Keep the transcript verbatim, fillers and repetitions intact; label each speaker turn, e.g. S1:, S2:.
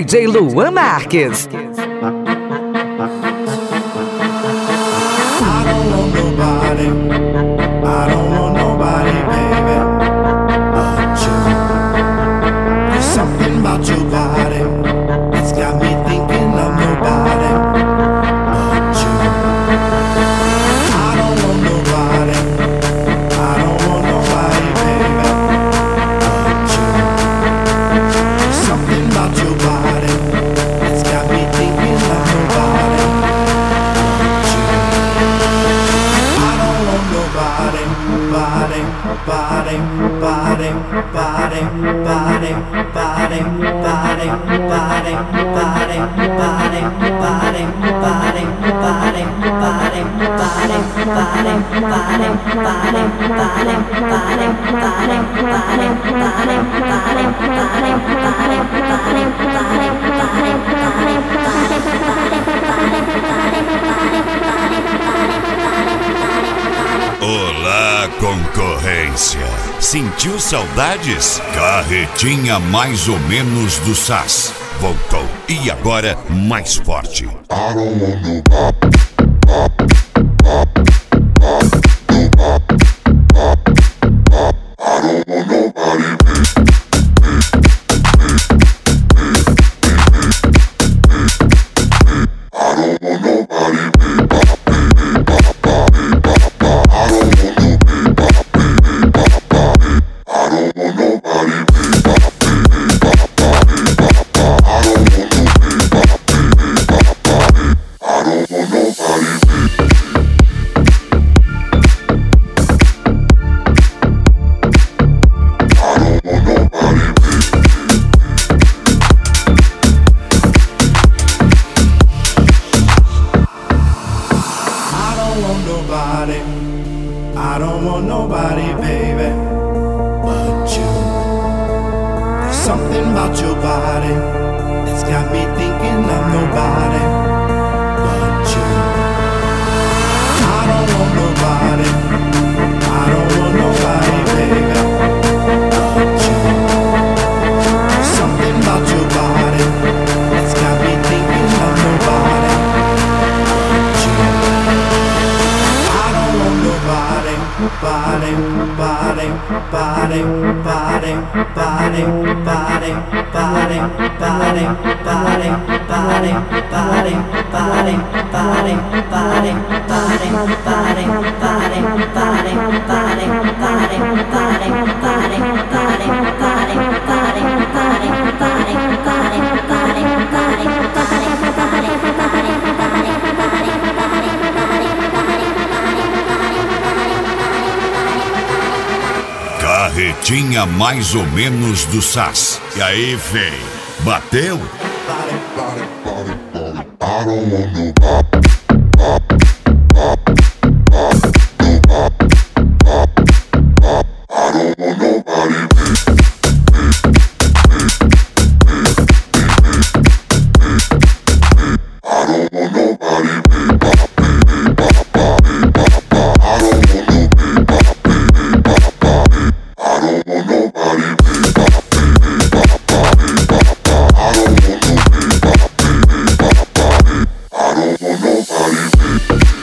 S1: J Luan Marques.
S2: I don't want nobody, I don't want nobody, baby, but you. There's something about your body that's got me thinking of nobody but you. I don't want nobody, I don't want nobody, baby, but you. There's something about your body that's got me thinking of nobody but you. I don't want nobody, body, body, body, body, body, body, body, body, body, body, body, body, body, body, body,
S3: Olá, concorrência. Sentiu saudades? Carretinha mais ou menos do S A S voltou e agora mais forte. I don't want nobody. I don't want nobody, baby, but you. There's something about your body that's got me thinking of nobody but you. I don't want nobody, I don't want nobody, baby, but you. There's something about your body that's got me thinking of nobody but you. I don't want nobody, body, body, body, body, body, body, body, body, body, body, body, body, body, body, body, Carretinha mais ou menos do S A S. E aí, véi? Bateu? I don't want nobody. Nobody.